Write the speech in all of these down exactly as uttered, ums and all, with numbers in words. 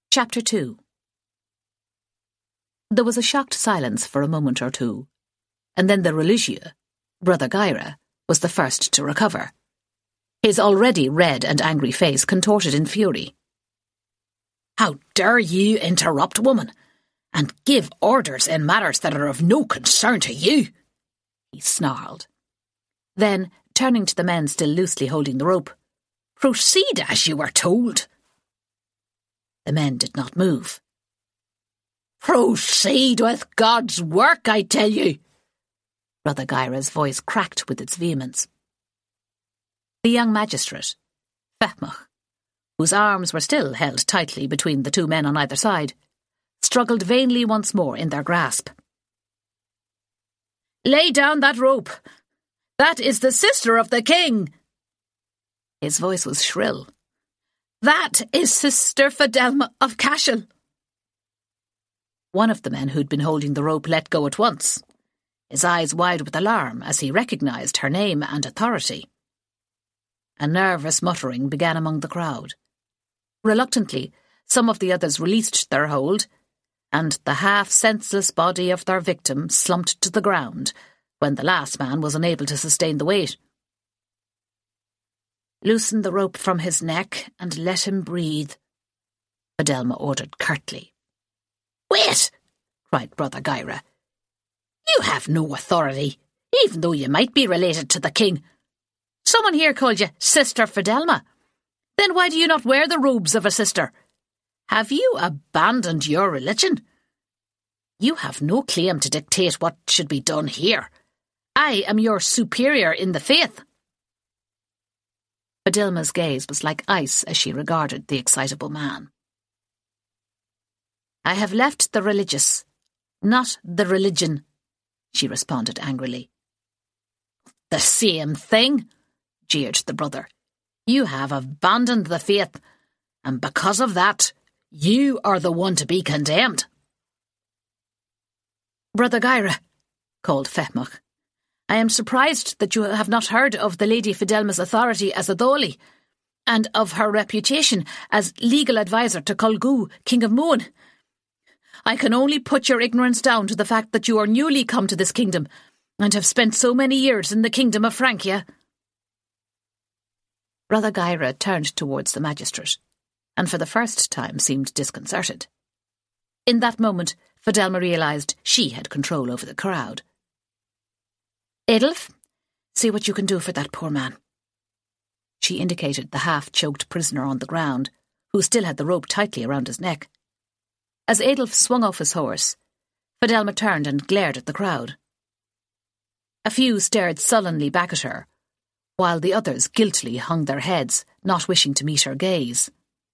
Chapter two. There was a shocked silence for a moment or two, and then the religieux, Brother Gaire, was the first to recover. His already red and angry face contorted in fury. "How dare you interrupt, woman, and give orders in matters that are of no concern to you?" he snarled. Then, turning to the men still loosely holding the rope, "Proceed as you were told." The men did not move. "Proceed with God's work, I tell you!" Brother Gaire's voice cracked with its vehemence. The young magistrate, Fehmach, whose arms were still held tightly between the two men on either side, struggled vainly once more in their grasp. "Lay down that rope! That is the sister of the king!" His voice was shrill. "That is Sister Fidelma of Cashel." One of the men who'd been holding the rope let go at once, his eyes wide with alarm as he recognised her name and authority. A nervous muttering began among the crowd. Reluctantly, some of the others released their hold, and the half-senseless body of their victim slumped to the ground when the last man was unable to sustain the weight. "Loosen the rope from his neck and let him breathe," Fidelma ordered curtly. "Wait!" cried Brother Gaire. "You have no authority, even though you might be related to the king. Someone here called you Sister Fidelma. Then why do you not wear the robes of a sister? Have you abandoned your religion? You have no claim to dictate what should be done here. I am your superior in the faith." Fidelma's gaze was like ice as she regarded the excitable man. "I have left the religious, not the religion," she responded angrily. "The same thing," jeered the brother. "You have abandoned the faith, and because of that, you are the one to be condemned." "Brother Gaire," called Fehmach, "I am surprised that you have not heard of the Lady Fidelma's authority as a Dholi, and of her reputation as legal adviser to Colgoo, King of Moon. I can only put your ignorance down to the fact that you are newly come to this kingdom, and have spent so many years in the kingdom of Francia." Brother Gaire turned towards the magistrate, and for the first time seemed disconcerted. In that moment, Fidelma realised she had control over the crowd. "Adolf, see what you can do for that poor man." She indicated the half-choked prisoner on the ground, who still had the rope tightly around his neck. As Adolf swung off his horse, Fidelma turned and glared at the crowd. A few stared sullenly back at her, while the others guiltily hung their heads, not wishing to meet her gaze.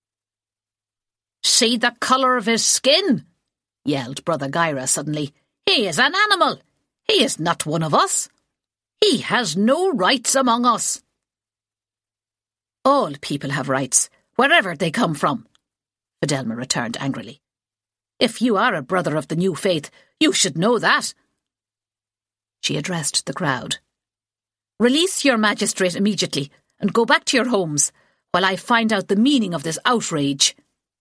"See the colour of his skin!" yelled Brother Gaire suddenly. "He is an animal! He is not one of us! He has no rights among us!" "All people have rights, wherever they come from," Fidelma returned angrily. "If you are a brother of the new faith, you should know that." She addressed the crowd. "Release your magistrate immediately, and go back to your homes, while I find out the meaning of this outrage."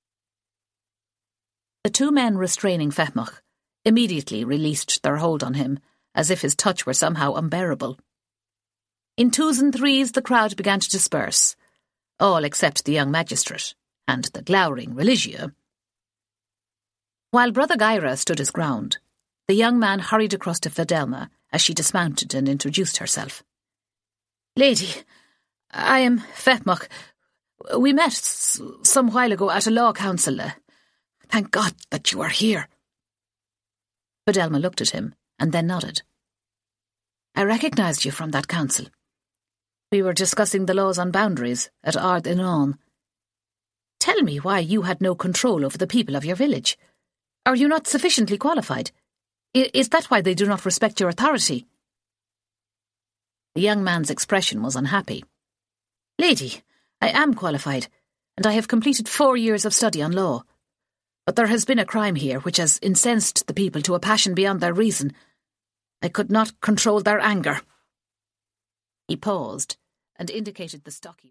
The two men restraining Fehmach immediately released their hold on him, as if his touch were somehow unbearable. In twos and threes the crowd began to disperse, all except the young magistrate and the glowering religieux. While Brother Gaire stood his ground, the young man hurried across to Fidelma as she dismounted and introduced herself. "Lady, I am Fehmach. We met s- some while ago at a law council. Uh, thank God that you are here." Fidelma looked at him and then nodded. "I recognised you from that council. We were discussing the laws on boundaries at Ard Inon. Tell me why you had no control over the people of your village. Are you not sufficiently qualified? I- is that why they do not respect your authority?" The young man's expression was unhappy. "Lady, I am qualified, and I have completed four years of study on law. But there has been a crime here which has incensed the people to a passion beyond their reason. I could not control their anger." He paused and indicated the stocky